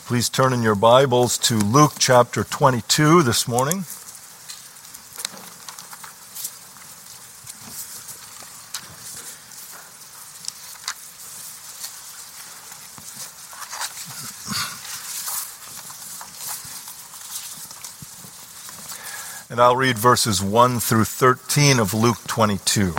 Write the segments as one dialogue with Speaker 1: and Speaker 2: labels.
Speaker 1: Please turn in your Bibles to Luke chapter 22 this morning. And I'll read verses 1 through 13 of Luke 22.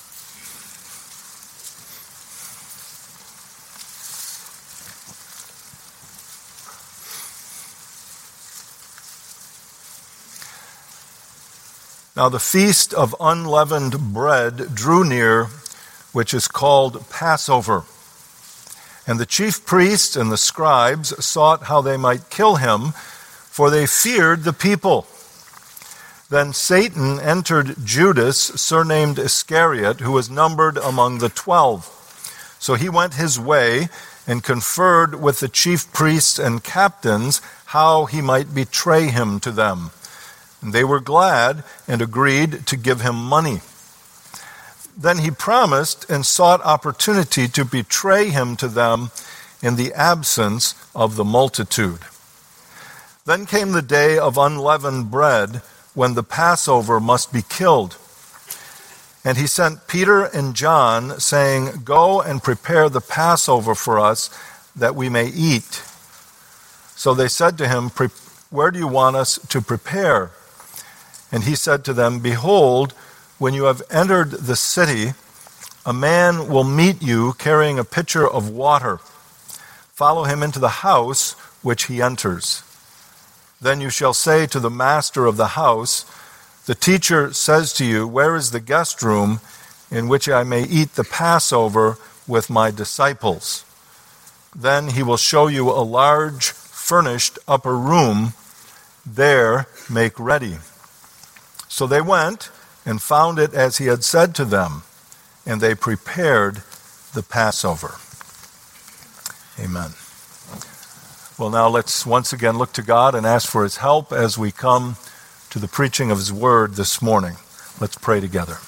Speaker 1: Now the feast of unleavened bread drew near, which is called Passover. And the chief priests and the scribes sought how they might kill him, for they feared the people. Then Satan entered Judas, surnamed Iscariot, who was numbered among the 12. So he went his way and conferred with the chief priests and captains how he might betray him to them. And they were glad and agreed to give him money. Then he promised and sought opportunity to betray him to them in the absence of the multitude. Then came the day of unleavened bread, when the Passover must be killed. And he sent Peter and John, saying, "Go and prepare the Passover for us, that we may eat." So they said to him, "Where do you want us to prepare?" And he said to them, "Behold, when you have entered the city, a man will meet you carrying a pitcher of water. Follow him into the house which he enters. Then you shall say to the master of the house, 'The teacher says to you, where is the guest room in which I may eat the Passover with my disciples?' Then he will show you a large furnished upper room. There make ready." So they went and found it as he had said to them, and they prepared the Passover. Amen. Well, now let's once again look to God and ask for his help as we come to the preaching of his word this morning. Let's pray together.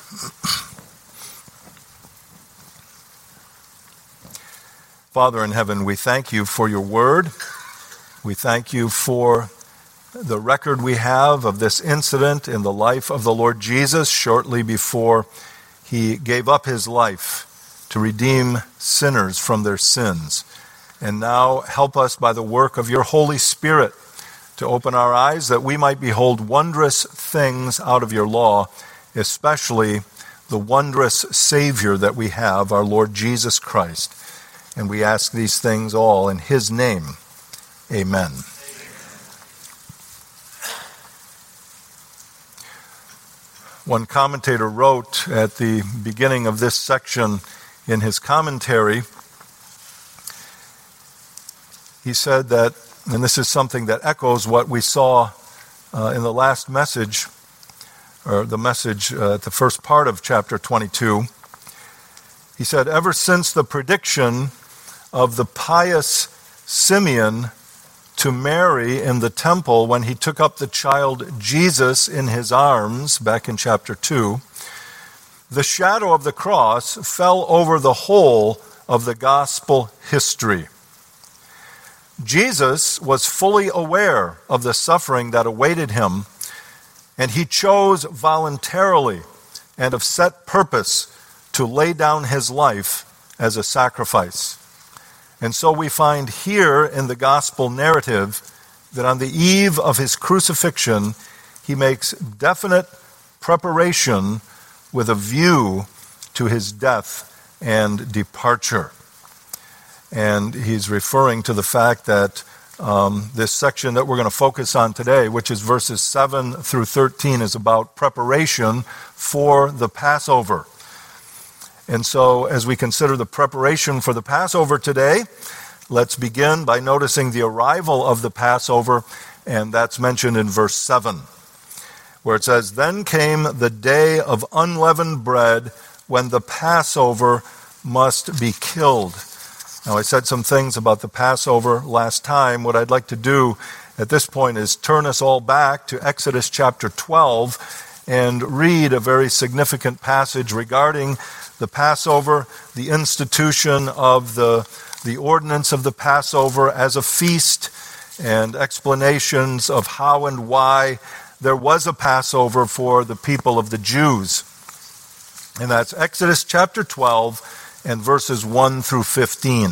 Speaker 1: Father in heaven, we thank you for your word. We thank you for the record we have of this incident in the life of the Lord Jesus shortly before he gave up his life to redeem sinners from their sins. And now help us by the work of your Holy Spirit to open our eyes that we might behold wondrous things out of your law, especially the wondrous Savior that we have, our Lord Jesus Christ. And we ask these things all in his name. Amen. One commentator wrote at the beginning of this section in his commentary, he said that, and this is something that echoes what we saw in the last message, or the message at the first part of chapter 22. He said, "Ever since the prediction of the pious Simeon to Mary in the temple when he took up the child Jesus in his arms, back in chapter 2, the shadow of the cross fell over the whole of the gospel history. Jesus was fully aware of the suffering that awaited him, and he chose voluntarily and of set purpose to lay down his life as a sacrifice. And so we find here in the gospel narrative that on the eve of his crucifixion, he makes definite preparation with a view to his death and departure." And he's referring to the fact that this section that we're going to focus on today, which is verses 7 through 13, is about preparation for the Passover. And so as we consider the preparation for the Passover today, let's begin by noticing the arrival of the Passover, and that's mentioned in verse 7, where it says, "Then came the day of unleavened bread, when the Passover must be killed." Now, I said some things about the Passover last time. What I'd like to do at this point is turn us all back to Exodus chapter 12 and read a very significant passage regarding the Passover, the institution of the ordinance of the Passover as a feast, and explanations of how and why there was a Passover for the people of the Jews. And that's Exodus chapter 12 and verses 1 through 15.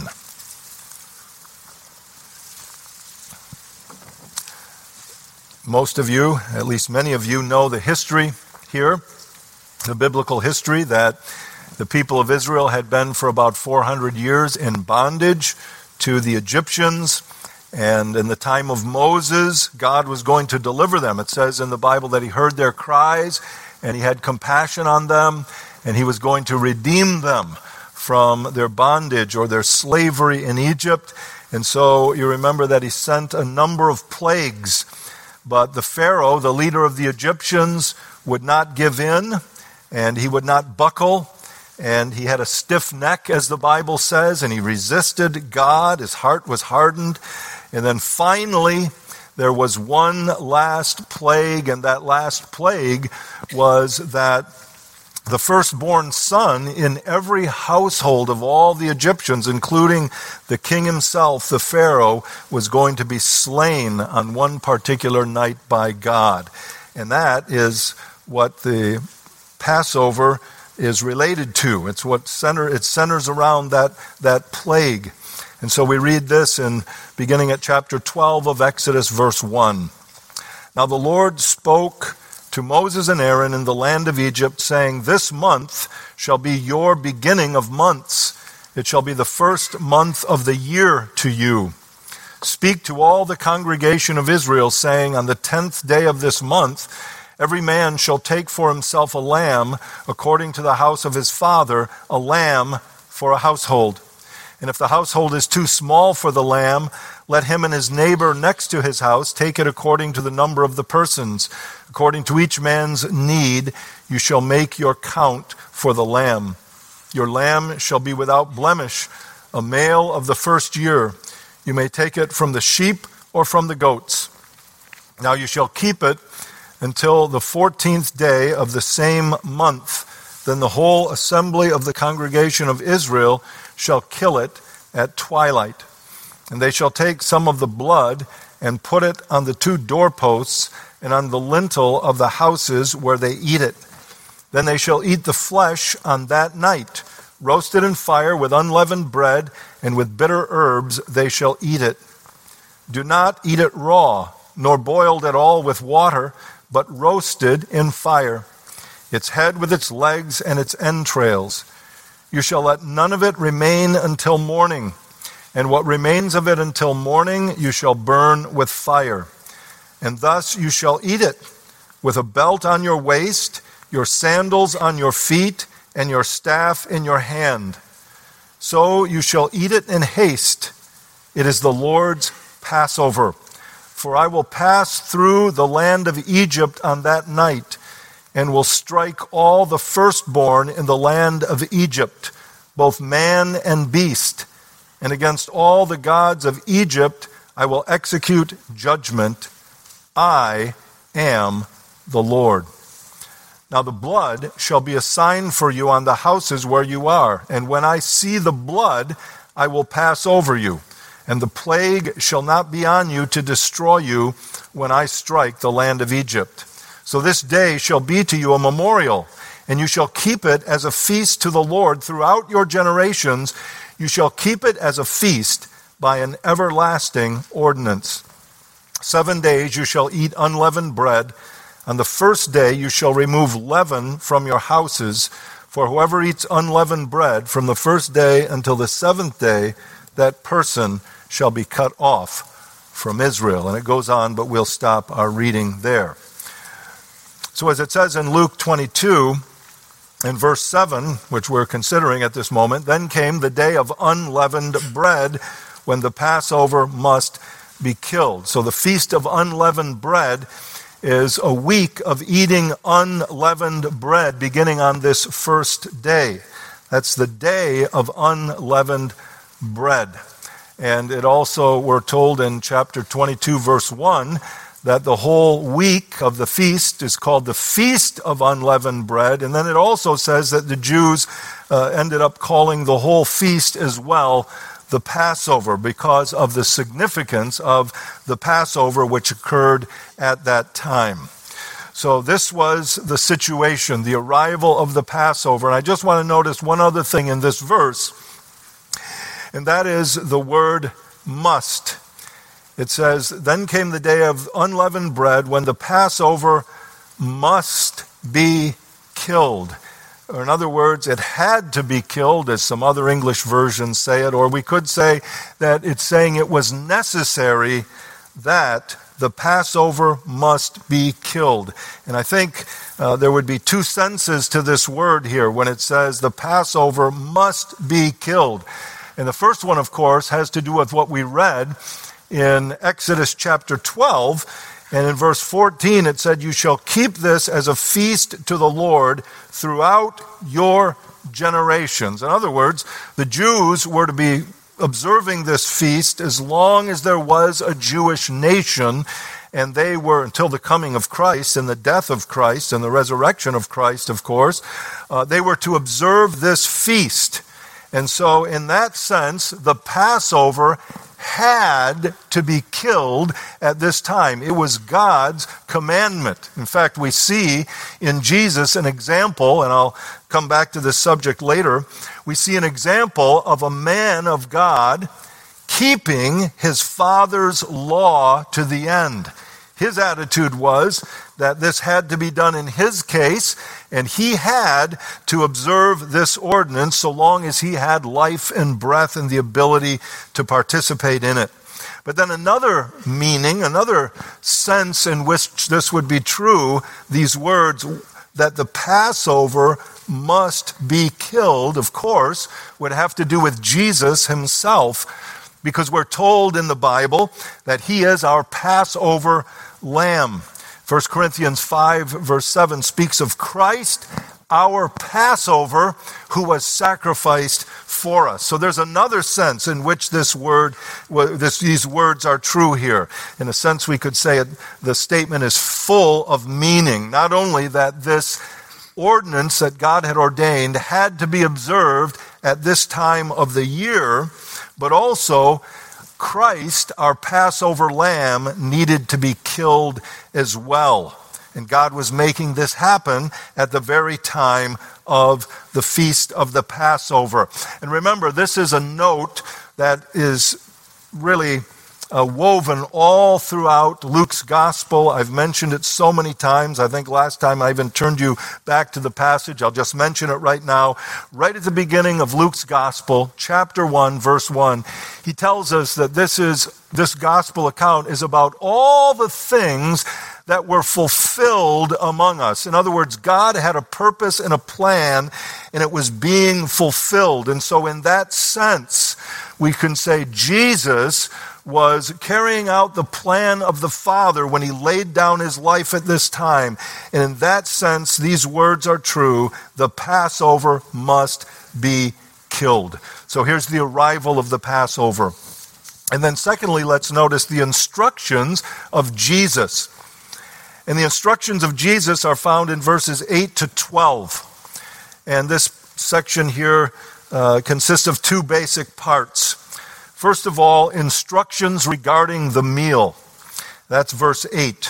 Speaker 1: Most of you, at least many of you, know the history here, the biblical history, that the people of Israel had been for about 400 years in bondage to the Egyptians. And in the time of Moses, God was going to deliver them. It says in the Bible that he heard their cries and he had compassion on them, and he was going to redeem them from their bondage or their slavery in Egypt. And so you remember that he sent a number of plagues. But the Pharaoh, the leader of the Egyptians, would not give in, and he would not buckle, and he had a stiff neck, as the Bible says, and he resisted God. His heart was hardened. And then finally, there was one last plague, and that last plague was that the firstborn son in every household of all the Egyptians, including the king himself, the Pharaoh, was going to be slain on one particular night by God. And that is what the Passover is related to. It centers around that plague. And so we read this beginning at chapter 12 of Exodus, verse 1. Now the Lord spoke to Moses and Aaron in the land of Egypt, saying, "This month shall be your beginning of months. It shall be the first month of the year to you. Speak to all the congregation of Israel, saying, on the 10th day of this month, every man shall take for himself a lamb according to the house of his father, a lamb for a household. And if the household is too small for the lamb, let him and his neighbor next to his house take it according to the number of the persons. According to each man's need, you shall make your count for the lamb. Your lamb shall be without blemish, a male of the first year. You may take it from the sheep or from the goats. Now you shall keep it until the 14th day of the same month. Then the whole assembly of the congregation of Israel shall kill it at twilight. And they shall take some of the blood and put it on the 2 doorposts and on the lintel of the houses where they eat it. Then they shall eat the flesh on that night, roasted in fire with unleavened bread, and with bitter herbs they shall eat it. Do not eat it raw, nor boiled at all with water, but roasted in fire, its head with its legs and its entrails. You shall let none of it remain until morning, and what remains of it until morning you shall burn with fire. And thus you shall eat it, with a belt on your waist, your sandals on your feet, and your staff in your hand. So you shall eat it in haste. It is the Lord's Passover. For I will pass through the land of Egypt on that night, and will strike all the firstborn in the land of Egypt, both man and beast. And against all the gods of Egypt I will execute judgment. I am the Lord. Now the blood shall be a sign for you on the houses where you are. And when I see the blood, I will pass over you. And the plague shall not be on you to destroy you when I strike the land of Egypt. So this day shall be to you a memorial, and you shall keep it as a feast to the Lord throughout your generations. You shall keep it as a feast by an everlasting ordinance. 7 days you shall eat unleavened bread. On the first day you shall remove leaven from your houses. For whoever eats unleavened bread from the first day until the 7th day, that person shall be cut off from Israel. And it goes on, but we'll stop our reading there. So as it says in Luke 22, in verse 7, which we're considering at this moment, then came the day of unleavened bread, when the Passover must be killed. So the Feast of Unleavened Bread is a week of eating unleavened bread beginning on this first day. That's the day of unleavened bread. And it also, we're told in chapter 22, verse 1, that the whole week of the feast is called the Feast of Unleavened Bread. And then it also says that the Jews ended up calling the whole feast as well the Passover because of the significance of the Passover which occurred at that time. So this was the situation, the arrival of the Passover. And I just want to notice one other thing in this verse, and that is the word must. It says, then came the day of unleavened bread when the Passover must be killed. Or in other words, it had to be killed, as some other English versions say it, or we could say that it's saying it was necessary that the Passover must be killed. And I think there would be two senses to this word here when it says the Passover must be killed. And the first one, of course, has to do with what we read in Exodus chapter 12. And in verse 14 it said, you shall keep this as a feast to the Lord throughout your generations. In other words, the Jews were to be observing this feast as long as there was a Jewish nation, and they were, until the coming of Christ and the death of Christ and the resurrection of Christ, of course, they were to observe this feast. And so in that sense, the Passover had to be killed at this time. It was God's commandment. In fact, we see in Jesus an example, and I'll come back to this subject later. We see an example of a man of God keeping his Father's law to the end. His attitude was that this had to be done in his case, and he had to observe this ordinance so long as he had life and breath and the ability to participate in it. But then another meaning, another sense in which this would be true, these words that the Passover must be killed, of course, would have to do with Jesus himself, because we're told in the Bible that he is our Passover lamb. 1 Corinthians 5 verse 7 speaks of Christ, our Passover, who was sacrificed for us. So there's another sense in which these words are true here. In a sense, we could say the statement is full of meaning. Not only that this ordinance that God had ordained had to be observed at this time of the year, but also Christ, our Passover lamb, needed to be killed as well. And God was making this happen at the very time of the feast of the Passover. And remember, this is a note that is really woven all throughout Luke's gospel. I've mentioned it so many times. I think last time I even turned you back to the passage. I'll just mention it right now. Right at the beginning of Luke's gospel, chapter 1, verse 1, he tells us that this gospel account is about all the things that were fulfilled among us. In other words, God had a purpose and a plan, and it was being fulfilled. And so in that sense, we can say Jesus was carrying out the plan of the Father when he laid down his life at this time. And in that sense, these words are true. The Passover must be killed. So here's the arrival of the Passover. And then secondly, let's notice the instructions of Jesus. And the instructions of Jesus are found in verses 8 to 12. And this section here consists of two basic parts. First of all, instructions regarding the meal. That's verse 8.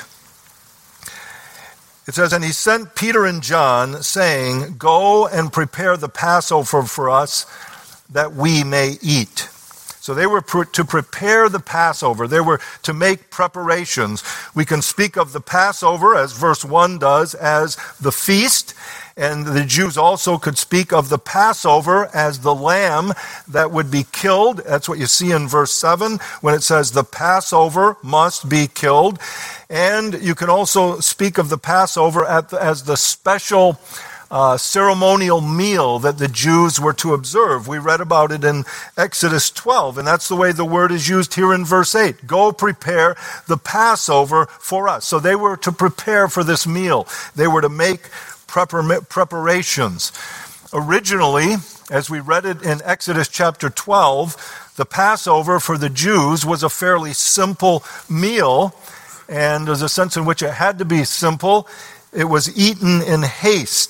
Speaker 1: It says, and he sent Peter and John, saying, go and prepare the Passover for us, that we may eat. So they were to prepare the Passover. They were to make preparations. We can speak of the Passover, as verse 1 does, as the feast. And the Jews also could speak of the Passover as the lamb that would be killed. That's what you see in verse 7 when it says the Passover must be killed. And you can also speak of the Passover as the special ceremonial meal that the Jews were to observe. We read about it in Exodus 12, and that's the way the word is used here in verse 8. Go prepare the Passover for us. So they were to prepare for this meal. They were to make preparations. Originally, as we read it in Exodus chapter 12, the Passover for the Jews was a fairly simple meal, and there's a sense in which it had to be simple. It was eaten in haste.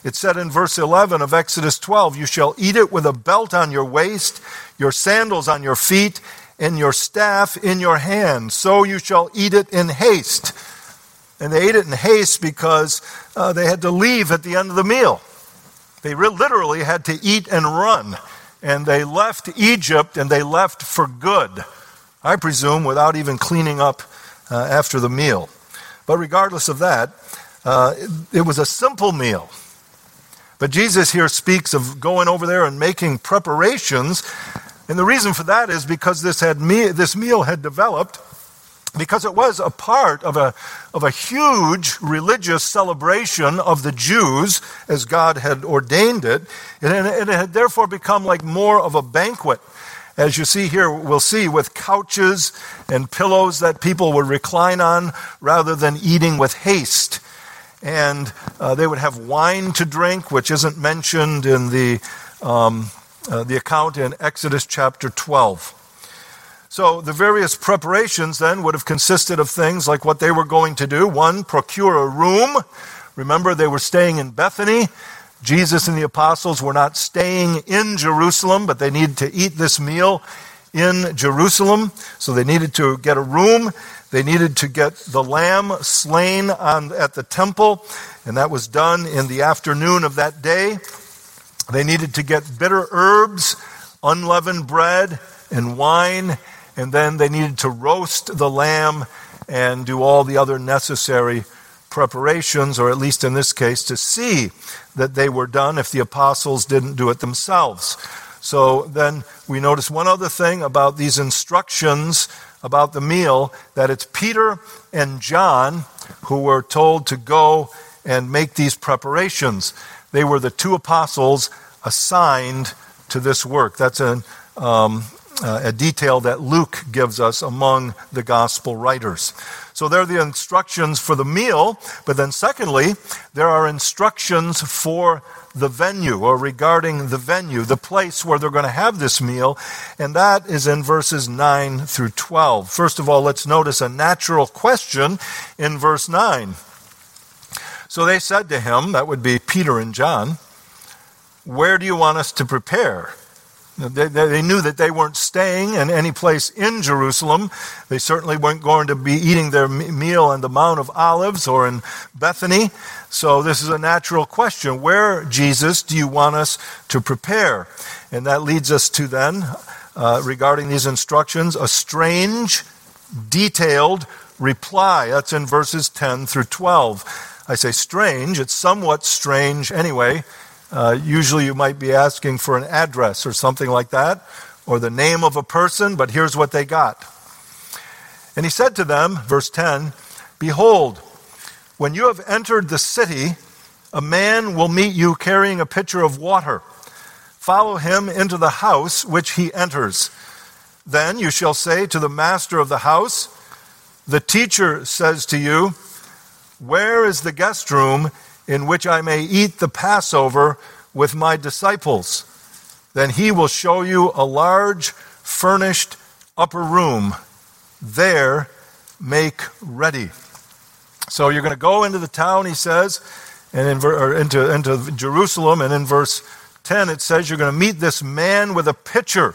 Speaker 1: It said in verse 11 of Exodus 12, "You shall eat it with a belt on your waist, your sandals on your feet, and your staff in your hand. So you shall eat it in haste." And they ate it in haste because they had to leave at the end of the meal. They literally had to eat and run. And they left Egypt, and they left for good. I presume without even cleaning up after the meal. But regardless of that, it was a simple meal. But Jesus here speaks of going over there and making preparations. And the reason for that is because this meal had developed because it was a part of a huge religious celebration of the Jews as God had ordained it. And it had therefore become like more of a banquet. As you see here, we'll see with couches and pillows that people would recline on rather than eating with haste. And they would have wine to drink, which isn't mentioned in the account in Exodus chapter 12. So the various preparations then would have consisted of things like what they were going to do. One, procure a room. Remember, they were staying in Bethany. Jesus and the apostles were not staying in Jerusalem, but they needed to eat this meal in Jerusalem. So they needed to get a room. They needed to get the lamb slain at the temple, and that was done in the afternoon of that day. They needed to get bitter herbs, unleavened bread, and wine, and then they needed to roast the lamb and do all the other necessary preparations, or at least in this case, to see that they were done if the apostles didn't do it themselves. So then we notice one other thing about these instructions about the meal, that it's Peter and John who were told to go and make these preparations. They were the two apostles assigned to this work. That's a detail that Luke gives us among the gospel writers. So there are the instructions for the meal, but then secondly, there are instructions for the venue, or regarding the venue, the place where they're going to have this meal, and that is in verses 9 through 12. First of all, let's notice a natural question in verse 9. So they said to him, that would be Peter and John, "Where do you want us to prepare?" They knew that they weren't staying in any place in Jerusalem. They certainly weren't going to be eating their meal on the Mount of Olives or in Bethany. So this is a natural question. Where, Jesus, do you want us to prepare? And that leads us to then, regarding these instructions, a strange, detailed reply. That's in verses 10 through 12. I say strange. It's somewhat strange anyway. Usually you might be asking for an address or something like that, or the name of a person, but here's what they got. And he said to them, verse 10, "Behold, when you have entered the city, a man will meet you carrying a pitcher of water. Follow him into the house which he enters. Then you shall say to the master of the house, 'The teacher says to you, where is the guest room in which I may eat the Passover with my disciples?' Then he will show you a large furnished upper room. There make ready." So you're going to go into the town, he says, and into Jerusalem, and in verse 10 it says you're going to meet this man with a pitcher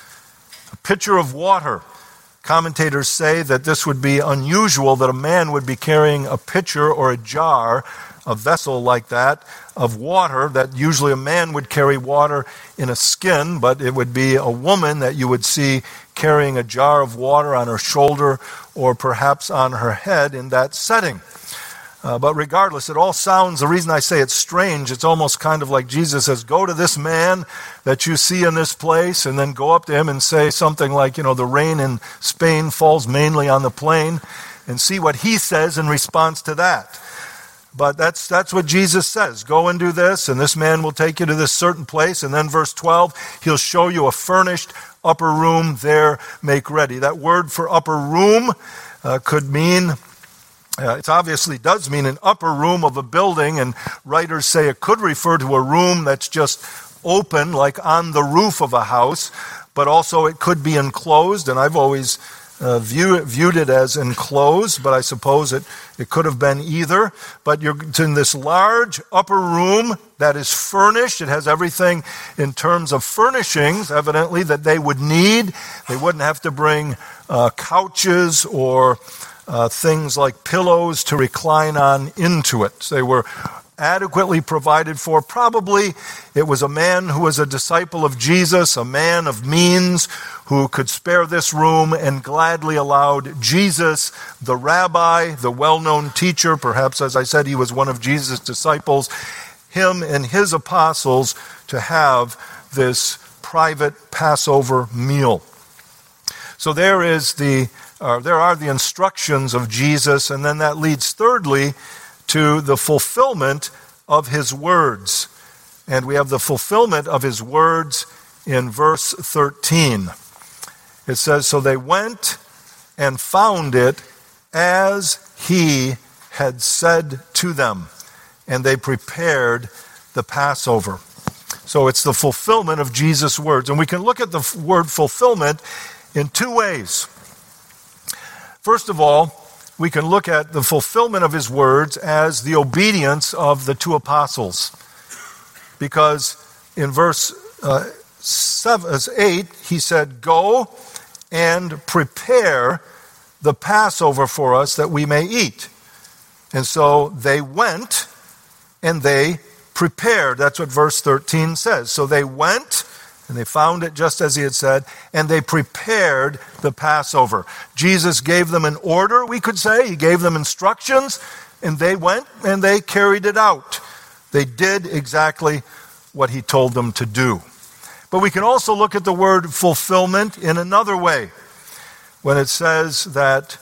Speaker 1: of water. Commentators say that this would be unusual, that a man would be carrying a pitcher or a jar, a vessel like that, of water, that usually a man would carry water in a skin, but it would be a woman that you would see carrying a jar of water on her shoulder or perhaps on her head in that setting. But regardless, it all sounds, the reason I say it's strange, it's almost kind of like Jesus says, go to this man that you see in this place, and then go up to him and say something like, the rain in Spain falls mainly on the plain, and see what he says in response to that. But that's what Jesus says. Go and do this, and this man will take you to this certain place. And then verse 12, he'll show you a furnished upper room. There make ready. That word for upper room could mean, it obviously does mean an upper room of a building, and writers say it could refer to a room that's just open, like on the roof of a house, but also it could be enclosed. And I've always viewed it as enclosed, but I suppose it could have been either. But it's in this large upper room that is furnished. It has everything in terms of furnishings, evidently, that they would need. They wouldn't have to bring couches or things like pillows to recline on into it. They were adequately provided for. Probably it was a man who was a disciple of Jesus, a man of means, who could spare this room and gladly allowed Jesus, the rabbi, the well-known teacher, perhaps, as I said, he was one of Jesus' disciples, him and his apostles to have this private Passover meal. So there are the instructions of Jesus, and then that leads thirdly to the fulfillment of his words. And we have the fulfillment of his words in verse 13. It says, "So they went and found it as he had said to them, and they prepared the Passover." So it's the fulfillment of Jesus' words. And we can look at the word fulfillment in two ways. First of all, we can look at the fulfillment of his words as the obedience of the two apostles. Because in verse 8, he said, "Go and prepare the Passover for us that we may eat." And so they went and they prepared. That's what verse 13 says. So they went and they found it just as he had said, and they prepared the Passover. Jesus gave them an order, we could say. He gave them instructions, and they went and they carried it out. They did exactly what he told them to do. But we can also look at the word fulfillment in another way, when it says that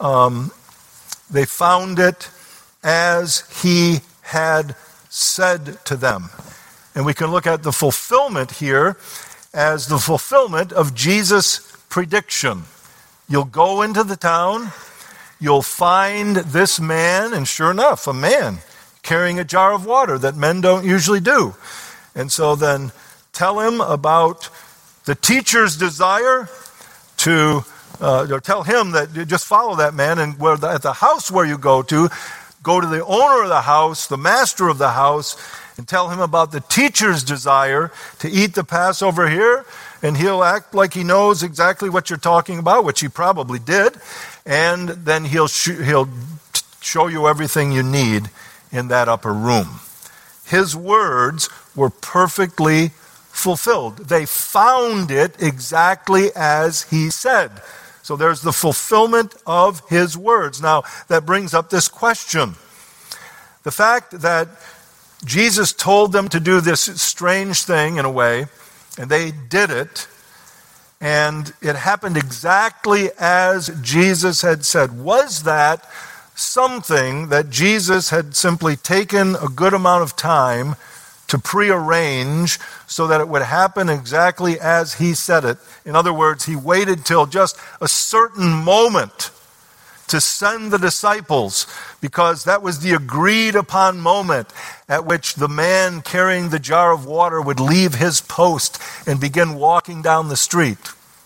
Speaker 1: they found it as he had said to them. And we can look at the fulfillment here as the fulfillment of Jesus' prediction. You'll go into the town, you'll find this man, and sure enough, a man carrying a jar of water that men don't usually do. And so then tell him about the teacher's desire to, or tell him that you just follow that man, and at the house where you go to the owner of the house, the master of the house, and tell him about the teacher's desire to eat the Passover here, and he'll act like he knows exactly what you're talking about, which he probably did, and then he'll show you everything you need in that upper room. His words were perfectly fulfilled. They found it exactly as he said. So there's the fulfillment of his words. Now, that brings up this question. The fact that Jesus told them to do this strange thing in a way, and they did it, and it happened exactly as Jesus had said. Was that something that Jesus had simply taken a good amount of time to prearrange so that it would happen exactly as he said it? In other words, he waited till just a certain moment to send the disciples, because that was the agreed upon moment at which the man carrying the jar of water would leave his post and begin walking down the street?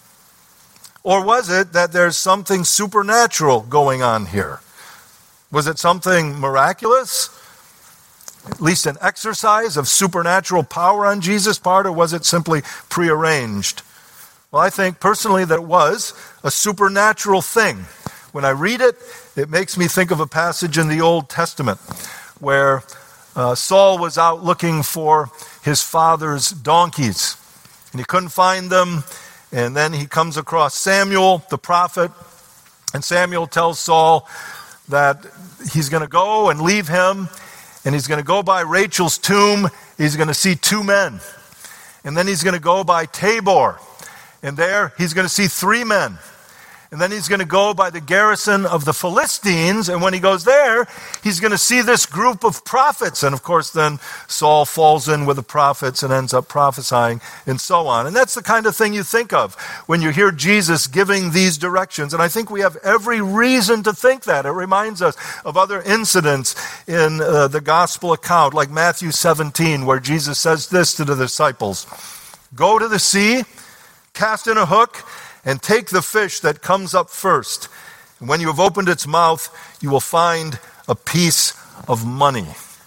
Speaker 1: Or was it that there's something supernatural going on here? Was it something miraculous? At least an exercise of supernatural power on Jesus' part, or was it simply prearranged? Well, I think personally that it was a supernatural thing. When I read it, it makes me think of a passage in the Old Testament where Saul was out looking for his father's donkeys, and he couldn't find them, and then he comes across Samuel, the prophet, and Samuel tells Saul that he's going to go and leave him, and he's going to go by Rachel's tomb. He's going to see two men, and then he's going to go by Tabor, and there he's going to see three men. And then he's going to go by the garrison of the Philistines, and when he goes there, he's going to see this group of prophets. And of course, then Saul falls in with the prophets and ends up prophesying, and so on. And that's the kind of thing you think of when you hear Jesus giving these directions. And I think we have every reason to think that. It reminds us of other incidents in the gospel account, like Matthew 17, where Jesus says this to the disciples: "Go to the sea, cast in a hook, and take the fish that comes up first. And when you have opened its mouth, you will find a piece of money."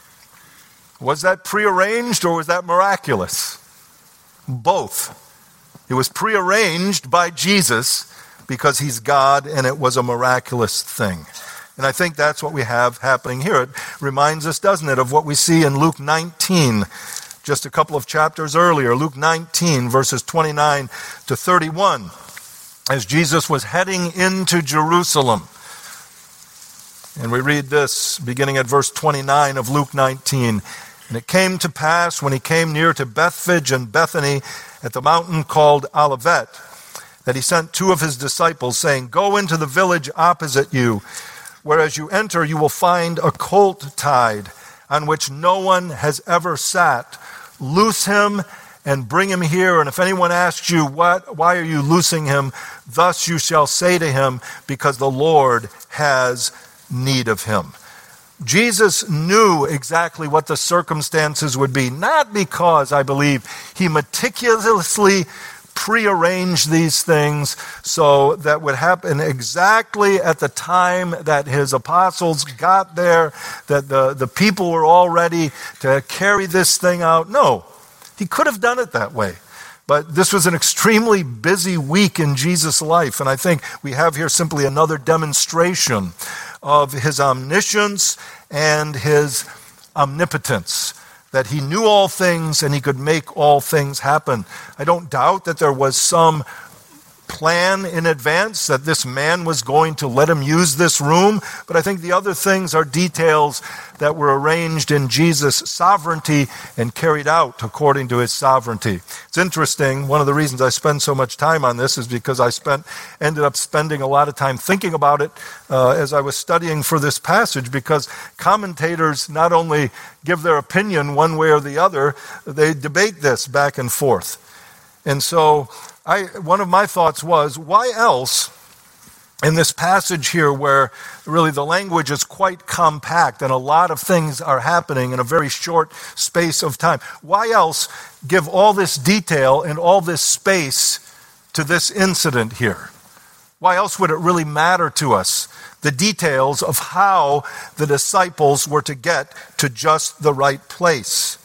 Speaker 1: Was that prearranged or was that miraculous? Both. It was prearranged by Jesus because he's God, and it was a miraculous thing. And I think that's what we have happening here. It reminds us, doesn't it, of what we see in Luke 19, just a couple of chapters earlier. Luke 19, verses 29 to 31, as Jesus was heading into Jerusalem. And we read this, beginning at verse 29 of Luke 19. "And it came to pass, when he came near to Bethphage and Bethany, at the mountain called Olivet, that he sent two of his disciples, saying, 'Go into the village opposite you, where as you enter you will find a colt tied, on which no one has ever sat. Loose him and bring him here, and if anyone asks you, why are you loosing him? Thus you shall say to him, because the Lord has need of him.'" Jesus knew exactly what the circumstances would be, not because, I believe, he meticulously prearranged these things so that would happen exactly at the time that his apostles got there, that the people were all ready to carry this thing out. No, he could have done it that way. But this was an extremely busy week in Jesus' life, and I think we have here simply another demonstration of his omniscience and his omnipotence, that he knew all things and he could make all things happen. I don't doubt that there was some plan in advance that this man was going to let him use this room, but I think the other things are details that were arranged in Jesus' sovereignty and carried out according to his sovereignty. It's interesting, one of the reasons I spend so much time on this is because I ended up spending a lot of time thinking about it as I was studying for this passage, because commentators not only give their opinion one way or the other, they debate this back and forth. And so one of my thoughts was, why else in this passage here, where really the language is quite compact and a lot of things are happening in a very short space of time, why else give all this detail and all this space to this incident here? Why else would it really matter to us, the details of how the disciples were to get to just the right place?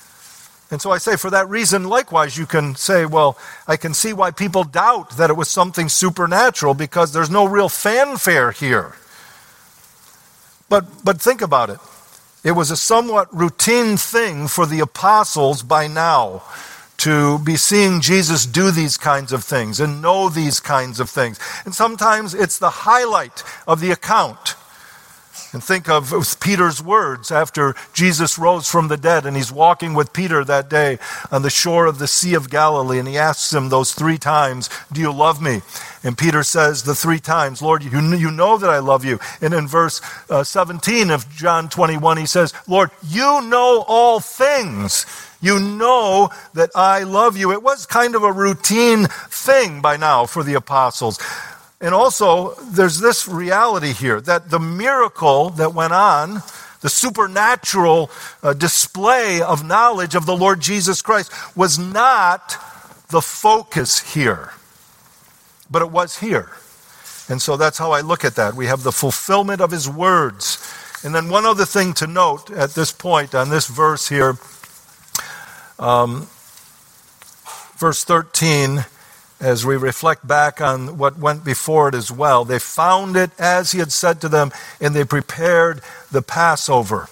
Speaker 1: And so I say, for that reason, likewise, you can say, well, I can see why people doubt that it was something supernatural, because there's no real fanfare here. But think about it. It was a somewhat routine thing for the apostles by now to be seeing Jesus do these kinds of things and know these kinds of things. And sometimes it's the highlight of the account. And think of Peter's words after Jesus rose from the dead, and he's walking with Peter that day on the shore of the Sea of Galilee, and he asks him those 3 times, "Do you love me?" And Peter says the 3 times, "Lord, you know that I love you." And in verse 17 of John 21, he says, "Lord, you know all things. You know that I love you." It was kind of a routine thing by now for the apostles. And also, there's this reality here, that the miracle that went on, the supernatural display of knowledge of the Lord Jesus Christ, was not the focus here, but it was here. And so that's how I look at that. We have the fulfillment of his words. And then one other thing to note at this point on this verse here, verse 13, as we reflect back on what went before it as well. They found it as he had said to them, and they prepared the Passover.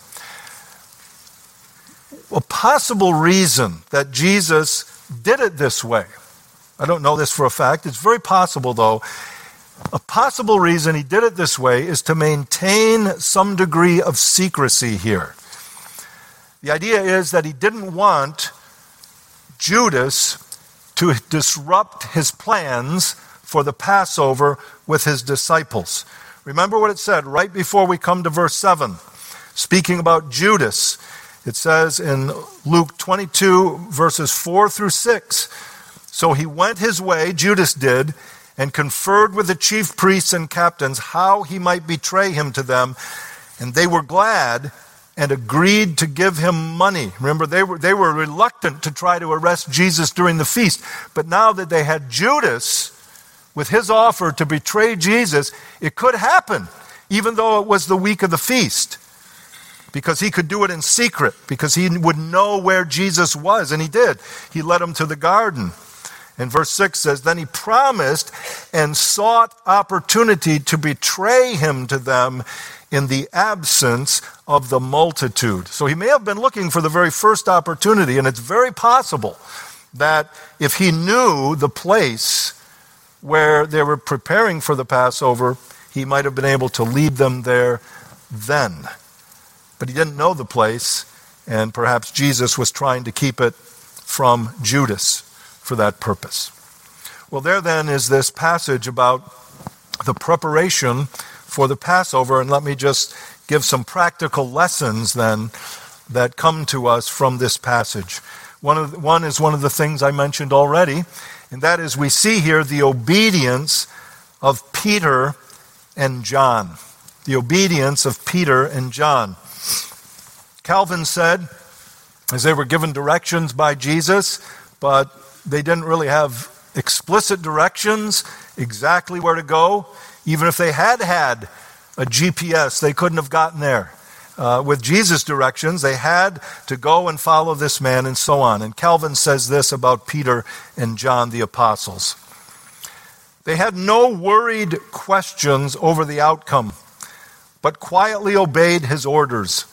Speaker 1: A possible reason that Jesus did it this way, I don't know this for a fact, it's very possible though, a possible reason he did it this way is to maintain some degree of secrecy here. The idea is that he didn't want Judas to disrupt his plans for the Passover with his disciples. Remember what it said right before we come to verse 7. Speaking about Judas, it says in Luke 22, verses 4 through 6, "So he went his way," Judas did, "and conferred with the chief priests and captains how he might betray him to them. And they were glad and agreed to give him money." Remember, they were reluctant to try to arrest Jesus during the feast. But now that they had Judas, with his offer to betray Jesus, it could happen, even though it was the week of the feast, because he could do it in secret, because he would know where Jesus was, and he did. He led him to the garden. And verse 6 says, then he promised and sought opportunity to betray him to them in the absence of the multitude. So he may have been looking for the very first opportunity, and it's very possible that if he knew the place where they were preparing for the Passover, he might have been able to lead them there then. But he didn't know the place, and perhaps Jesus was trying to keep it from Judas for that purpose. Well, there then is this passage about the preparation for the Passover, and let me just give some practical lessons then that come to us from this passage. One is one of the things I mentioned already, and that is we see here the obedience of Peter and John. The obedience of Peter and John. Calvin said, as they were given directions by Jesus, but they didn't really have explicit directions exactly where to go. Even if they had had a GPS, they couldn't have gotten there. With Jesus' directions, they had to go and follow this man and so on. And Calvin says this about Peter and John the apostles. They had no worried questions over the outcome, but quietly obeyed his orders.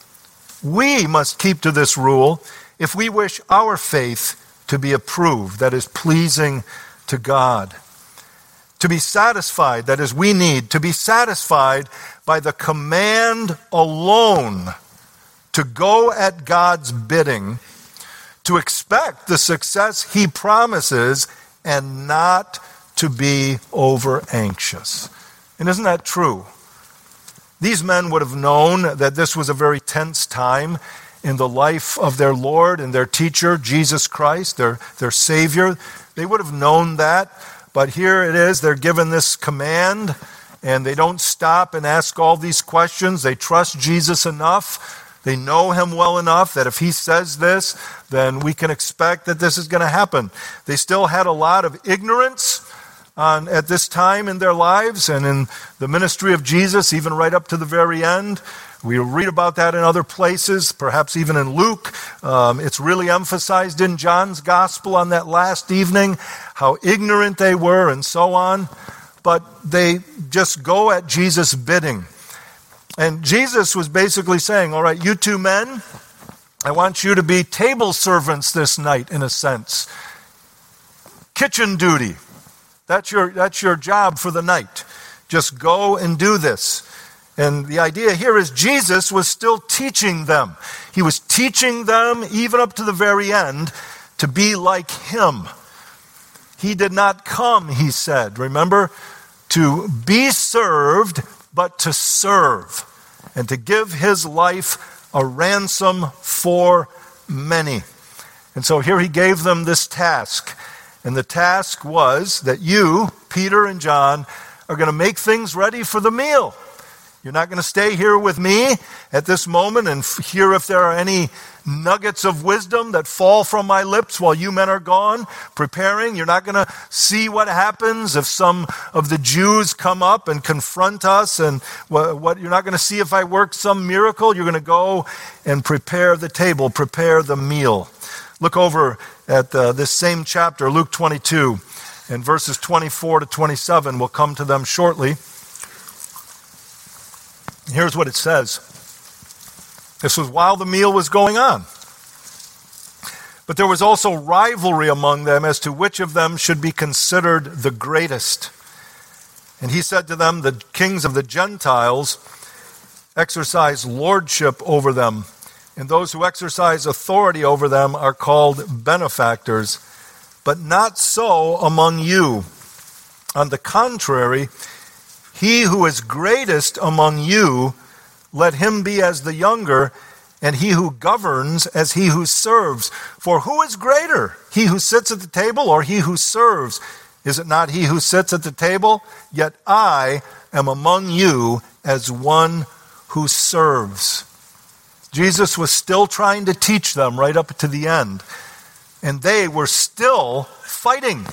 Speaker 1: We must keep to this rule if we wish our faith to be approved, that is, pleasing to God. To be satisfied, that is, we need to be satisfied by the command alone to go at God's bidding, to expect the success he promises, and not to be over anxious. And isn't that true? These men would have known that this was a very tense time in the life of their Lord and their teacher, Jesus Christ, their Savior. They would have known that, but here it is, they're given this command, and they don't stop and ask all these questions. They trust Jesus enough. They know him well enough that if he says this, then we can expect that this is going to happen. They still had a lot of ignorance at this time in their lives and in the ministry of Jesus, even right up to the very end. We read about that in other places, perhaps even in Luke. It's really emphasized in John's gospel on that last evening, how ignorant they were and so on. But they just go at Jesus' bidding. And Jesus was basically saying, all right, you two men, I want you to be table servants this night, in a sense. Kitchen duty. That's your job for the night. Just go and do this. And the idea here is Jesus was still teaching them. He was teaching them, even up to the very end, to be like him. He did not come, he said, remember, to be served, but to serve, and to give his life a ransom for many. And so here he gave them this task. And the task was that you, Peter and John, are going to make things ready for the meal. You're not going to stay here with me at this moment and hear if there are any nuggets of wisdom that fall from my lips while you men are gone preparing. You're not going to see what happens if some of the Jews come up and confront us, and what you're not going to see if I work some miracle. You're going to go and prepare the table, prepare the meal. Look over at this same chapter, Luke 22, and verses 24 to 27. We'll come to them shortly. Here's what it says. This was while the meal was going on. But there was also rivalry among them as to which of them should be considered the greatest. And he said to them, the kings of the Gentiles exercise lordship over them, and those who exercise authority over them are called benefactors. But not so among you. On the contrary, he who is greatest among you, let him be as the younger, and he who governs as he who serves. For who is greater, he who sits at the table or he who serves? Is it not he who sits at the table? Yet I am among you as one who serves. Jesus was still trying to teach them right up to the end. And they were still fighting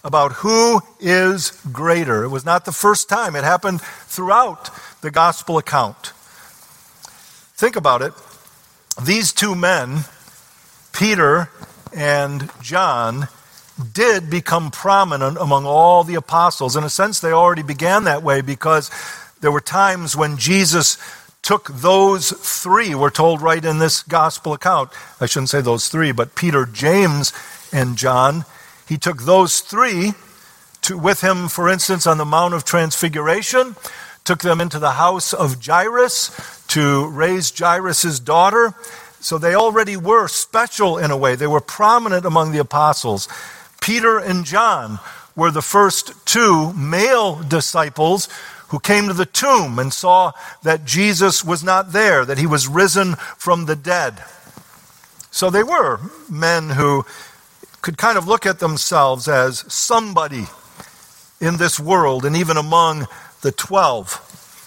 Speaker 1: about who is greater. It was not the first time. It happened throughout the gospel account. Think about it. These two men, Peter and John, did become prominent among all the apostles. In a sense, they already began that way because there were times when Jesus took those three, we're told right in this gospel account. I shouldn't say those three, but Peter, James, and John. He took those three with him, for instance, on the Mount of Transfiguration, took them into the house of Jairus to raise Jairus' daughter. So they already were special in a way. They were prominent among the apostles. Peter and John were the first two male disciples who came to the tomb and saw that Jesus was not there, that he was risen from the dead. So they were men who could kind of look at themselves as somebody in this world and even among the 12.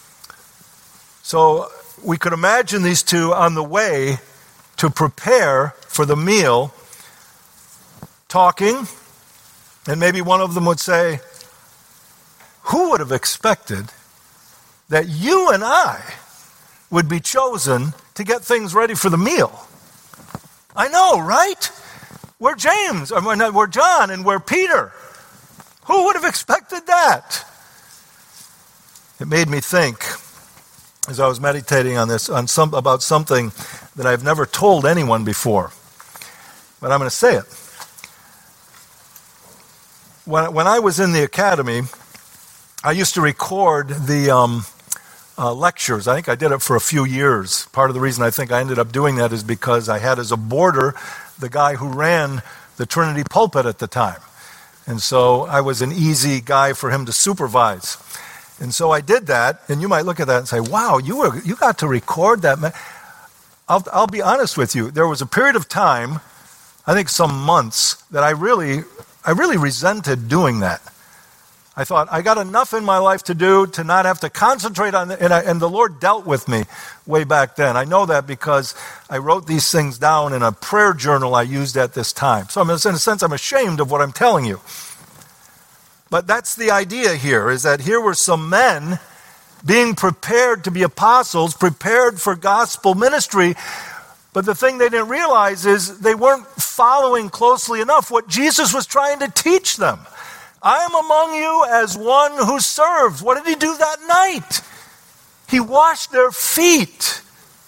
Speaker 1: So we could imagine these two on the way to prepare for the meal, talking, and maybe one of them would say, "Who would have expected that you and I would be chosen to get things ready for the meal?" I know, right? We're James, we're John, and we're Peter. Who would have expected that? It made me think, as I was meditating on this, about something that I've never told anyone before. But I'm going to say it. When I was in the academy, I used to record the lectures. I think I did it for a few years. Part of the reason I think I ended up doing that is because I had as a boarder the guy who ran the Trinity pulpit at the time. And so I was an easy guy for him to supervise. And so I did that, and you might look at that and say, "Wow, you got to record that." I'll be honest with you. There was a period of time, I think some months, that I really resented doing that. I thought, I got enough in my life to do to not have to concentrate on it. And the Lord dealt with me way back then. I know that because I wrote these things down in a prayer journal I used at this time. So in a sense, I'm ashamed of what I'm telling you. But that's the idea here, is that here were some men being prepared to be apostles, prepared for gospel ministry. But the thing they didn't realize is they weren't following closely enough what Jesus was trying to teach them. "I am among you as one who serves." What did he do that night? He washed their feet.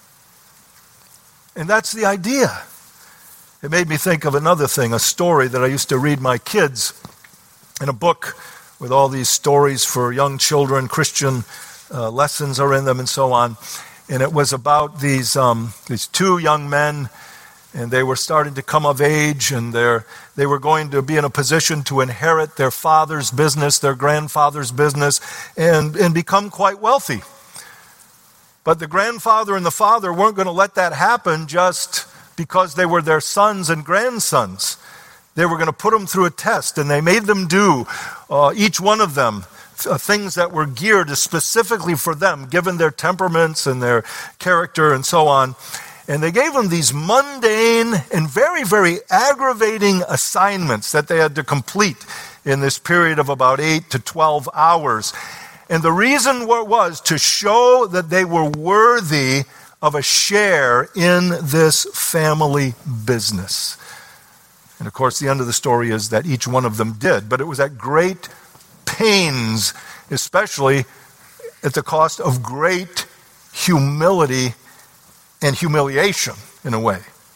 Speaker 1: And that's the idea. It made me think of another thing, a story that I used to read my kids in a book with all these stories for young children. Christian lessons are in them and so on. And it was about these two young men, and they were starting to come of age, and they were going to be in a position to inherit their father's business, their grandfather's business, and become quite wealthy. But the grandfather and the father weren't going to let that happen just because they were their sons and grandsons. They were going to put them through a test, and they made them do, each one of them, things that were geared specifically for them, given their temperaments and their character and so on. And they gave them these mundane and very, very aggravating assignments that they had to complete in this period of about 8 to 12 hours. And the reason was to show that they were worthy of a share in this family business. And of course, the end of the story is that each one of them did. But it was at great pains, especially at the cost of great humility and humiliation, in a way.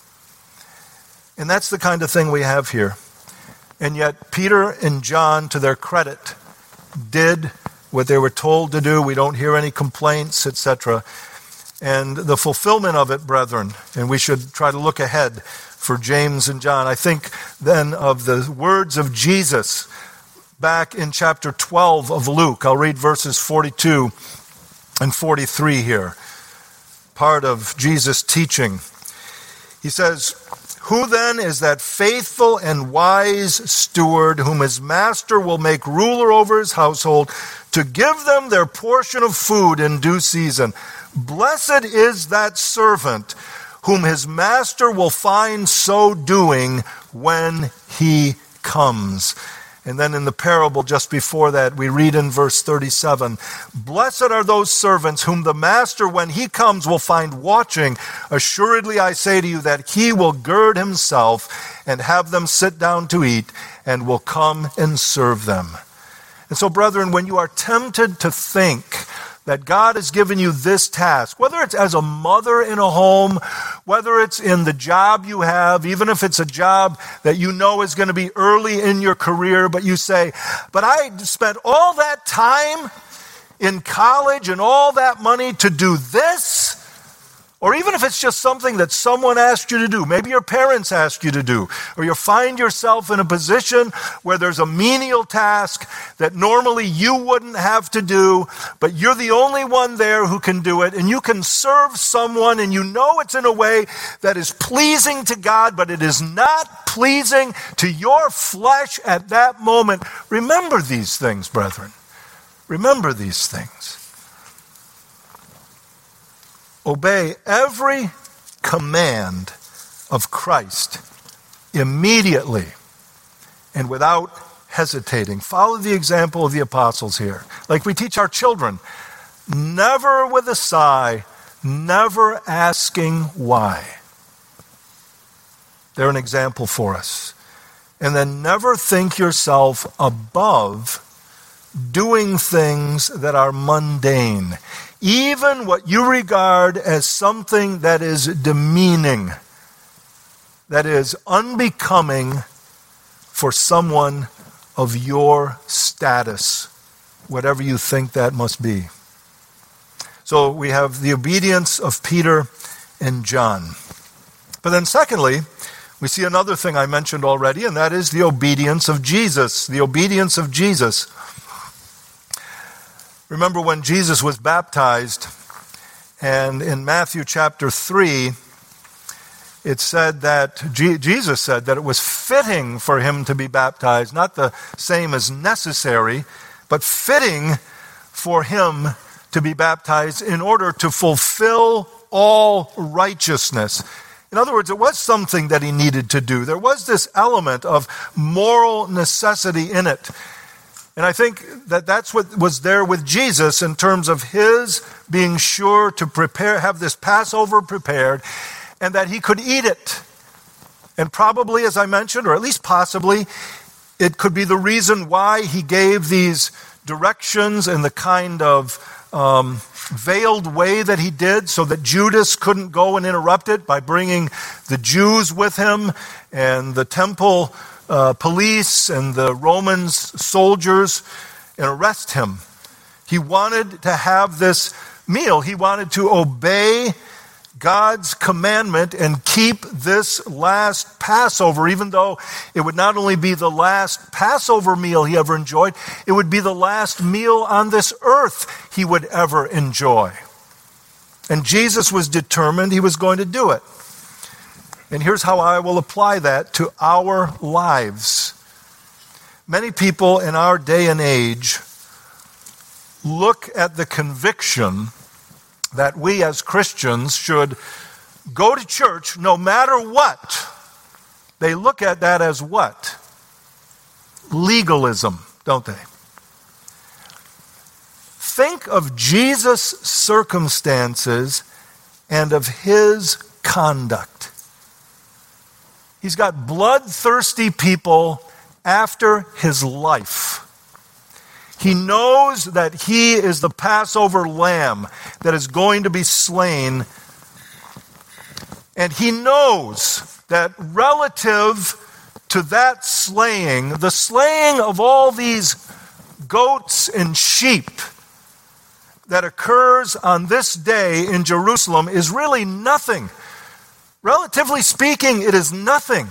Speaker 1: And that's the kind of thing we have here. And yet, Peter and John, to their credit, did what they were told to do. We don't hear any complaints, etc. And the fulfillment of it, brethren, and we should try to look ahead for James and John. I think then of the words of Jesus back in chapter 12 of Luke. I'll read verses 42 and 43 here. Part of Jesus' teaching. He says, "Who then is that faithful and wise steward whom his master will make ruler over his household to give them their portion of food in due season? Blessed is that servant whom his master will find so doing when he comes." And then in the parable just before that, we read in verse 37, "Blessed are those servants whom the master, when he comes, will find watching. Assuredly I say to you that he will gird himself and have them sit down to eat, and will come and serve them." And so, brethren, when you are tempted to think that God has given you this task, whether it's as a mother in a home, whether it's in the job you have, even if it's a job that you know is going to be early in your career, but you say, "But I spent all that time in college and all that money to do this," or even if it's just something that someone asked you to do, maybe your parents asked you to do, or you find yourself in a position where there's a menial task that normally you wouldn't have to do, but you're the only one there who can do it, and you can serve someone, and you know it's in a way that is pleasing to God, but it is not pleasing to your flesh at that moment. Remember these things, brethren. Remember these things. Obey every command of Christ immediately and without hesitating. Follow the example of the apostles here. Like we teach our children, never with a sigh, never asking why. They're an example for us. And then never think yourself above doing things that are mundane. Even what you regard as something that is demeaning, that is unbecoming for someone of your status, whatever you think that must be. So we have the obedience of Peter and John. But then secondly, we see another thing I mentioned already, and that is the obedience of Jesus. The obedience of Jesus. Remember when Jesus was baptized, and in Matthew chapter 3, it said that Jesus said that it was fitting for him to be baptized, not the same as necessary, but fitting for him to be baptized in order to fulfill all righteousness. In other words, it was something that he needed to do. There was this element of moral necessity in it. And I think that that's what was there with Jesus in terms of his being sure to have this Passover prepared and that he could eat it. And probably, as I mentioned, or at least possibly, it could be the reason why he gave these directions in the kind of veiled way that he did so that Judas couldn't go and interrupt it by bringing the Jews with him and the temple police and the Roman soldiers and arrest him. He wanted to have this meal. He wanted to obey God's commandment and keep this last Passover, even though it would not only be the last Passover meal he ever enjoyed, it would be the last meal on this earth he would ever enjoy. And Jesus was determined he was going to do it. And here's how I will apply that to our lives. Many people in our day and age look at the conviction that we as Christians should go to church no matter what. They look at that as what? Legalism, don't they? Think of Jesus' circumstances and of his conduct. He's got bloodthirsty people after his life. He knows that he is the Passover lamb that is going to be slain. And he knows that relative to that slaying, the slaying of all these goats and sheep that occurs on this day in Jerusalem is really nothing. Relatively speaking, it is nothing.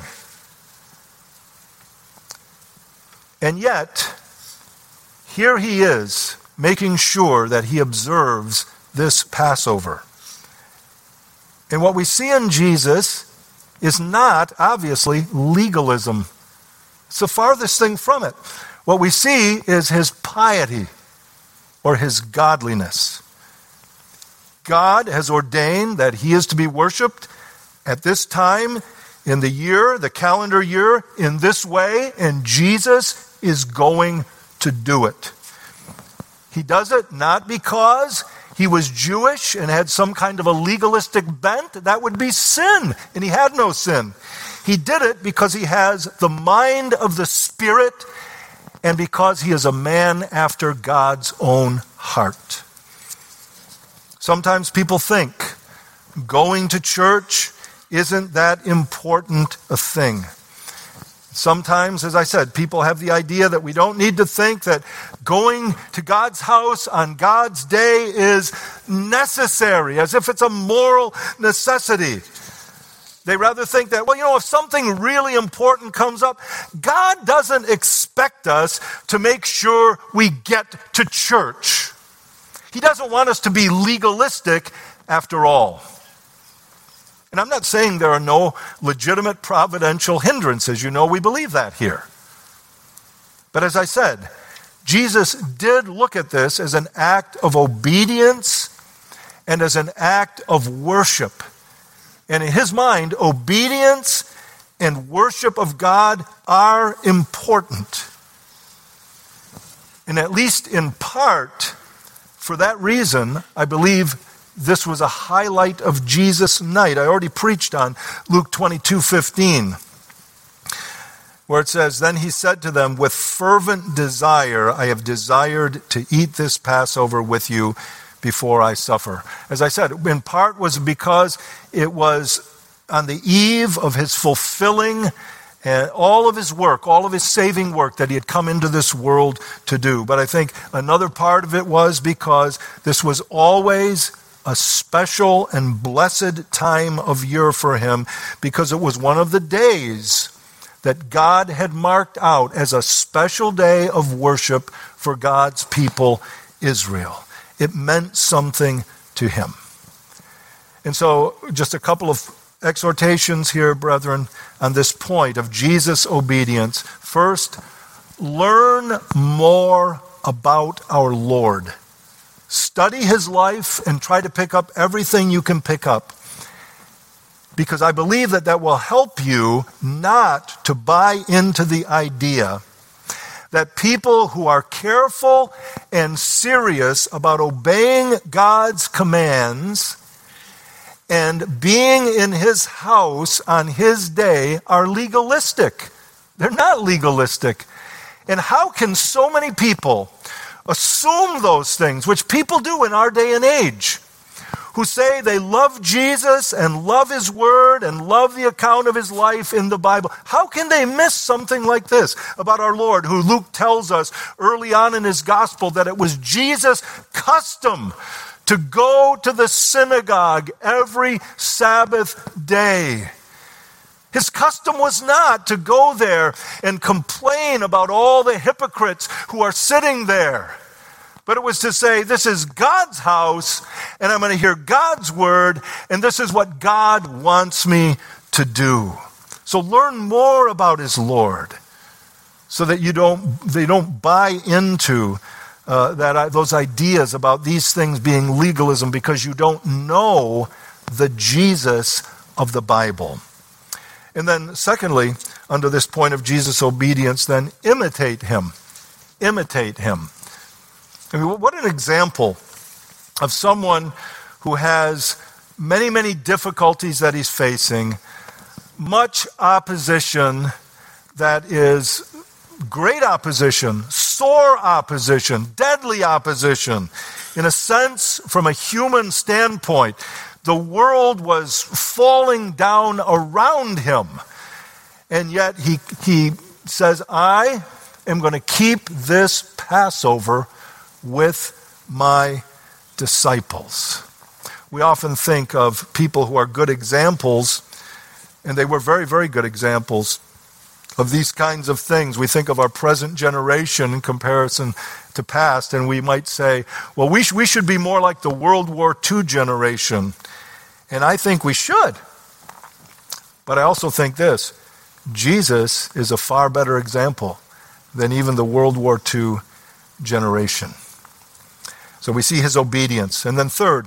Speaker 1: And yet, here he is, making sure that he observes this Passover. And what we see in Jesus is not, obviously, legalism. It's the farthest thing from it. What we see is his piety or his godliness. God has ordained that he is to be worshipped at this time in the year, the calendar year, in this way, and Jesus is going to do it. He does it not because he was Jewish and had some kind of a legalistic bent. That would be sin, and he had no sin. He did it because he has the mind of the Spirit and because he is a man after God's own heart. Sometimes people think going to church isn't that important a thing. Sometimes, as I said, people have the idea that we don't need to think that going to God's house on God's day is necessary, as if it's a moral necessity. They rather think that, if something really important comes up, God doesn't expect us to make sure we get to church. He doesn't want us to be legalistic after all. And I'm not saying there are no legitimate providential hindrances. We believe that here. But as I said, Jesus did look at this as an act of obedience and as an act of worship. And in his mind, obedience and worship of God are important. And at least in part, for that reason, I believe this was a highlight of Jesus' night. I already preached on Luke 22:15, where it says, "Then he said to them, with fervent desire, I have desired to eat this Passover with you before I suffer." As I said, in part was because it was on the eve of his fulfilling all of his work, all of his saving work that he had come into this world to do. But I think another part of it was because this was always a special and blessed time of year for him, because it was one of the days that God had marked out as a special day of worship for God's people, Israel. It meant something to him. And so just a couple of exhortations here, brethren, on this point of Jesus' obedience. First, learn more about our Lord. Study his life and try to pick up everything you can pick up, because I believe that will help you not to buy into the idea that people who are careful and serious about obeying God's commands and being in his house on his day are legalistic. They're not legalistic. And how can so many people assume those things, which people do in our day and age, who say they love Jesus and love his word and love the account of his life in the Bible? How can they miss something like this about our Lord, who Luke tells us early on in his gospel that it was Jesus' custom to go to the synagogue every Sabbath day? His custom was not to go there and complain about all the hypocrites who are sitting there, but it was to say, this is God's house, and I'm going to hear God's word, and this is what God wants me to do. So learn more about his Lord, so that they don't buy into those ideas about these things being legalism, because you don't know the Jesus of the Bible. And then secondly, under this point of Jesus' obedience, then imitate him. Imitate him. I mean, what an example of someone who has many, many difficulties that he's facing, much opposition that is great opposition, sore opposition, deadly opposition. In a sense, from a human standpoint, the world was falling down around him. And yet he says, I am going to keep this Passover with my disciples. We often think of people who are good examples, and they were very, very good examples of these kinds of things. We think of our present generation in comparison to past, and we might say, well, we should be more like the World War II generation. And I think we should. But I also think this: Jesus is a far better example than even the World War II generation. So we see his obedience. And then third,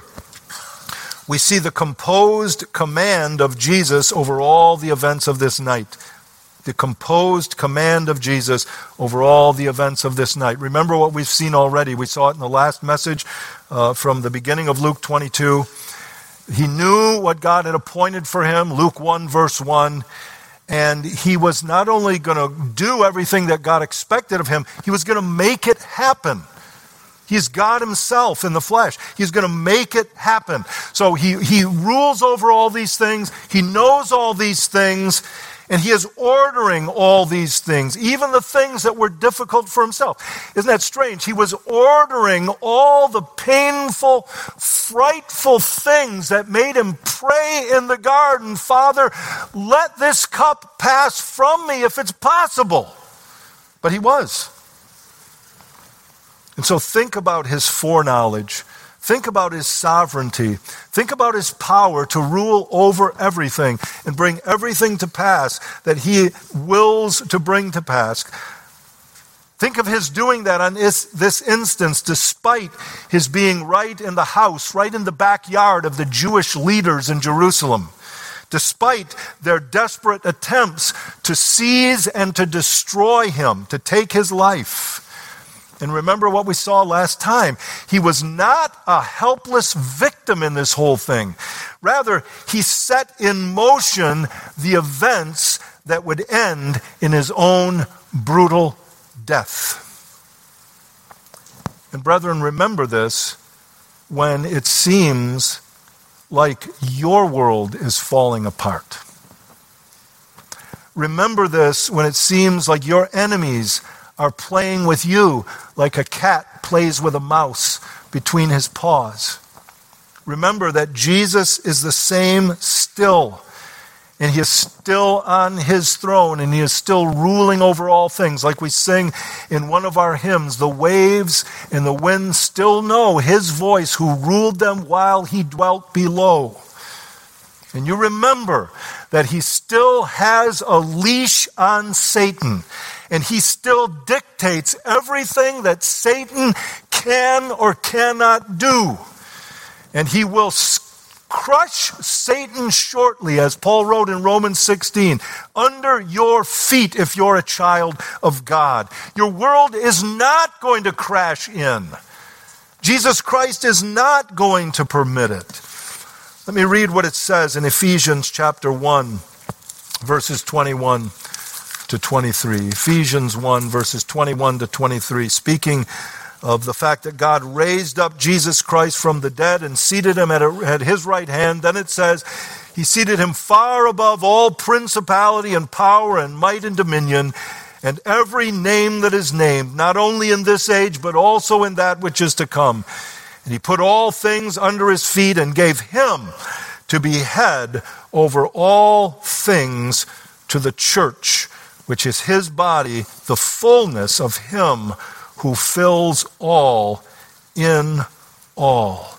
Speaker 1: we see the composed command of Jesus over all the events of this night. the composed command of Jesus over all the events of this night. Remember what we've seen already. We saw it in the last message from the beginning of Luke 22. He knew what God had appointed for him, Luke 1, verse 1. And he was not only going to do everything that God expected of him, he was going to make it happen. He's God himself in the flesh. He's going to make it happen. So he rules over all these things. He knows all these things. And he is ordering all these things, even the things that were difficult for himself. Isn't that strange? He was ordering all the painful, frightful things that made him pray in the garden, Father, let this cup pass from me if it's possible. But he was. And so think about his foreknowledge. Think about his sovereignty. Think about his power to rule over everything and bring everything to pass that he wills to bring to pass. Think of his doing that on this instance, despite his being right in the house, right in the backyard of the Jewish leaders in Jerusalem. Despite their desperate attempts to seize and to destroy him, to take his life. And remember what we saw last time. He was not a helpless victim in this whole thing. Rather, he set in motion the events that would end in his own brutal death. And brethren, remember this when it seems like your world is falling apart. Remember this when it seems like your enemies are playing with you like a cat plays with a mouse between his paws. Remember that Jesus is the same still, and he is still on his throne, and he is still ruling over all things. Like we sing in one of our hymns, the waves and the wind still know his voice who ruled them while he dwelt below. And you remember that he still has a leash on Satan, and he still dictates everything that Satan can or cannot do. And he will crush Satan shortly, as Paul wrote in Romans 16, under your feet if you're a child of God. Your world is not going to crash in. Jesus Christ is not going to permit it. Let me read what it says in Ephesians chapter 1, verses 21 to 23. Ephesians 1, verses 21 to 23, speaking of the fact that God raised up Jesus Christ from the dead and seated him at his right hand. Then it says, he seated him far above all principality and power and might and dominion, and every name that is named, not only in this age, but also in that which is to come. And he put all things under his feet and gave him to be head over all things to the church, which is his body, the fullness of him who fills all in all.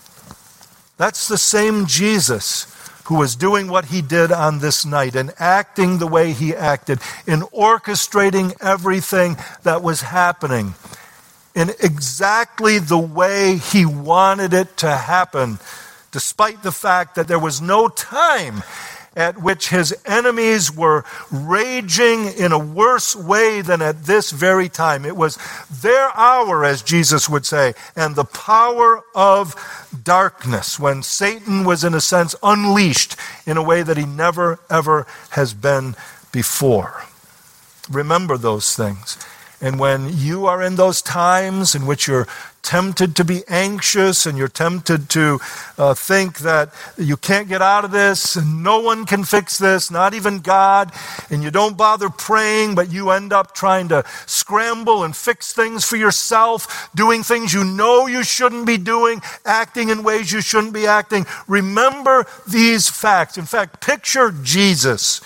Speaker 1: That's the same Jesus who was doing what he did on this night and acting the way he acted, in orchestrating everything that was happening in exactly the way he wanted it to happen, despite the fact that there was no time at which his enemies were raging in a worse way than at this very time. It was their hour, as Jesus would say, and the power of darkness, when Satan was, in a sense, unleashed in a way that he never, ever has been before. Remember those things. And when you are in those times in which you're tempted to be anxious and you're tempted to think that you can't get out of this and no one can fix this, not even God, and you don't bother praying, but you end up trying to scramble and fix things for yourself, doing things you know you shouldn't be doing, acting in ways you shouldn't be acting. Remember these facts. In fact, picture Jesus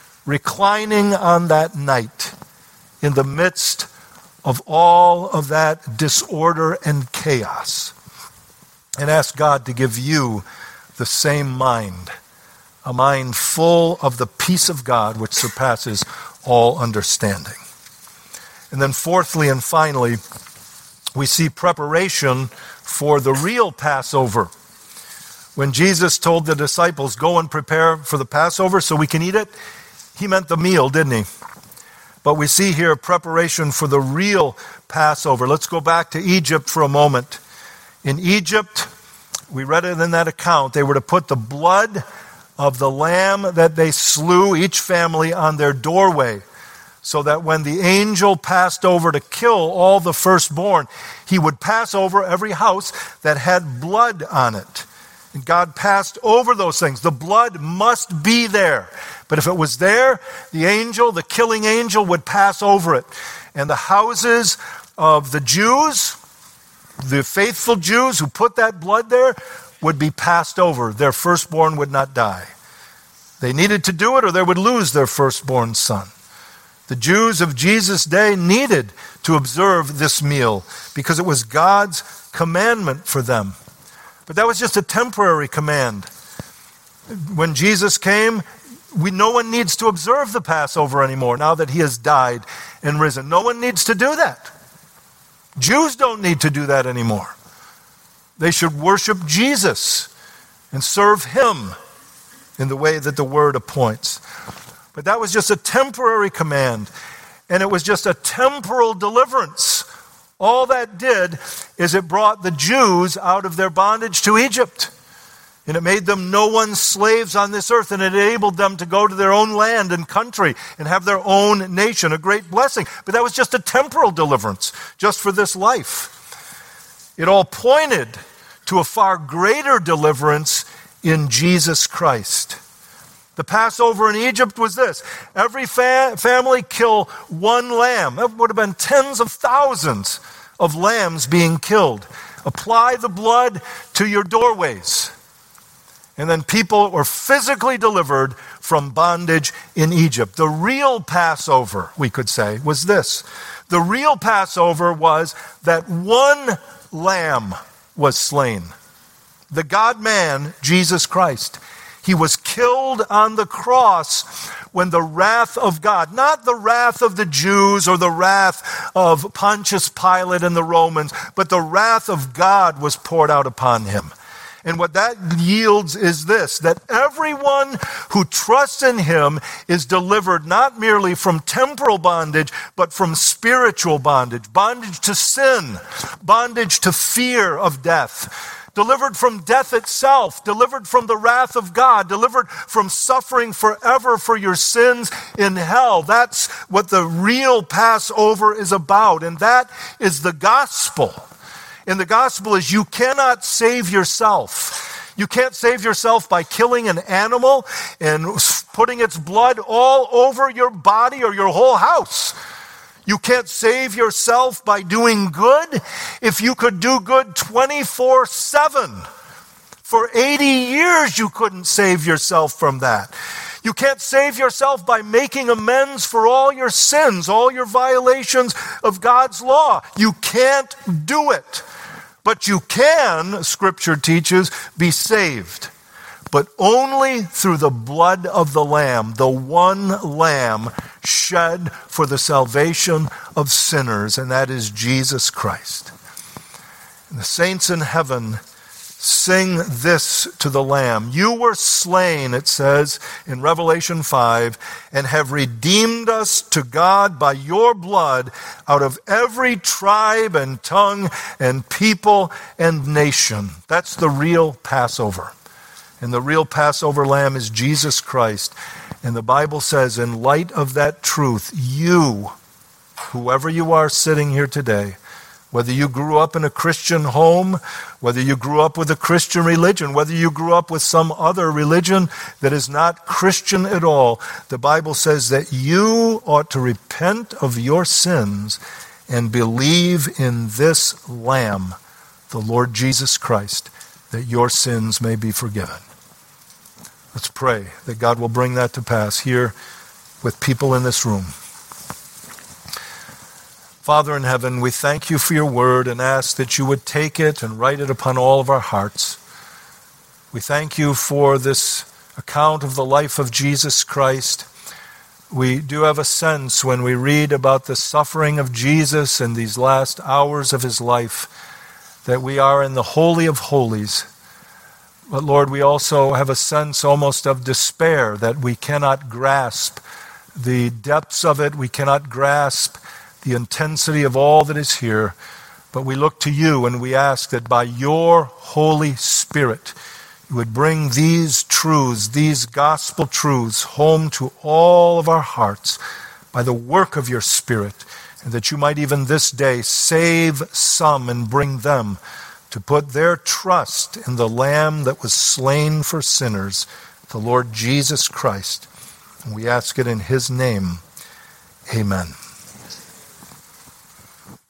Speaker 1: reclining on that night in the midst of all of that disorder and chaos, and ask God to give you the same mind, a mind full of the peace of God which surpasses all understanding. And then fourthly and finally, we see preparation for the real Passover. When Jesus told the disciples, go and prepare for the Passover so we can eat it, he meant the meal, didn't he? But we see here preparation for the real Passover. Let's go back to Egypt for a moment. In Egypt, we read it in that account, they were to put the blood of the lamb that they slew, each family, on their doorway, so that when the angel passed over to kill all the firstborn, he would pass over every house that had blood on it. And God passed over those things. The blood must be there. But if it was there, the killing angel, would pass over it. And the houses of the Jews, the faithful Jews who put that blood there, would be passed over. Their firstborn would not die. They needed to do it or they would lose their firstborn son. The Jews of Jesus' day needed to observe this meal because it was God's commandment for them. But that was just a temporary command. When Jesus came, no one needs to observe the Passover anymore now that he has died and risen. No one needs to do that. Jews don't need to do that anymore. They should worship Jesus and serve him in the way that the word appoints. But that was just a temporary command, and it was just a temporal deliverance. All that did is it brought the Jews out of their bondage to Egypt. And it made them no one's slaves on this earth, and it enabled them to go to their own land and country and have their own nation, a great blessing. But that was just a temporal deliverance, just for this life. It all pointed to a far greater deliverance in Jesus Christ. The Passover in Egypt was this. Every family kill one lamb. That would have been tens of thousands of lambs being killed. Apply the blood to your doorways. And then people were physically delivered from bondage in Egypt. The real Passover, we could say, was this. The real Passover was that one lamb was slain. The God-man, Jesus Christ. He was killed on the cross when the wrath of God, not the wrath of the Jews or the wrath of Pontius Pilate and the Romans, but the wrath of God was poured out upon him. And what that yields is this, that everyone who trusts in him is delivered not merely from temporal bondage, but from spiritual bondage, bondage to sin, bondage to fear of death, delivered from death itself, delivered from the wrath of God, delivered from suffering forever for your sins in hell. That's what the real Passover is about, and that is the gospel. And the gospel is you cannot save yourself. You can't save yourself by killing an animal and putting its blood all over your body or your whole house. You can't save yourself by doing good. If you could do good 24/7, for 80 years you couldn't save yourself from that. You can't save yourself by making amends for all your sins, all your violations of God's law. You can't do it. But you can, Scripture teaches, be saved. But only through the blood of the Lamb, the one Lamb shed for the salvation of sinners, and that is Jesus Christ. And the saints in heaven sing this to the Lamb. You were slain, it says in Revelation 5, and have redeemed us to God by your blood out of every tribe and tongue and people and nation. That's the real Passover. And the real Passover lamb is Jesus Christ. And the Bible says, in light of that truth, you, whoever you are sitting here today, whether you grew up in a Christian home, whether you grew up with a Christian religion, whether you grew up with some other religion that is not Christian at all, the Bible says that you ought to repent of your sins and believe in this Lamb, the Lord Jesus Christ, that your sins may be forgiven. Let's pray that God will bring that to pass here with people in this room. Father in heaven, we thank you for your word and ask that you would take it and write it upon all of our hearts. We thank you for this account of the life of Jesus Christ. We do have a sense when we read about the suffering of Jesus in these last hours of his life that we are in the Holy of Holies. But Lord, we also have a sense almost of despair that we cannot grasp the depths of it. We cannot grasp the intensity of all that is here. But we look to you and we ask that by your Holy Spirit, you would bring these truths, these gospel truths, home to all of our hearts by the work of your Spirit, and that you might even this day save some and bring them to put their trust in the Lamb that was slain for sinners, the Lord Jesus Christ. And we ask it in his name. Amen.